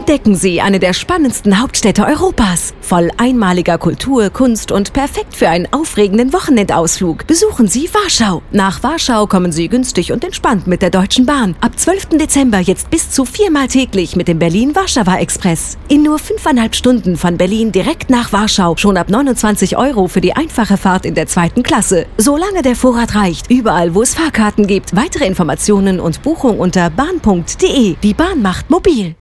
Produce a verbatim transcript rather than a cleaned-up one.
Entdecken Sie eine der spannendsten Hauptstädte Europas. Voll einmaliger Kultur, Kunst und perfekt für einen aufregenden Wochenendausflug. Besuchen Sie Warschau. Nach Warschau kommen Sie günstig und entspannt mit der Deutschen Bahn. Ab zwölften Dezember jetzt bis zu viermal täglich mit dem Berlin-Warschauer Express. In nur fünfeinhalb Stunden von Berlin direkt nach Warschau. Schon ab neunundzwanzig Euro für die einfache Fahrt in der zweiten Klasse. Solange der Vorrat reicht. Überall, wo es Fahrkarten gibt. Weitere Informationen und Buchung unter bahn punkt de. Die Bahn macht mobil.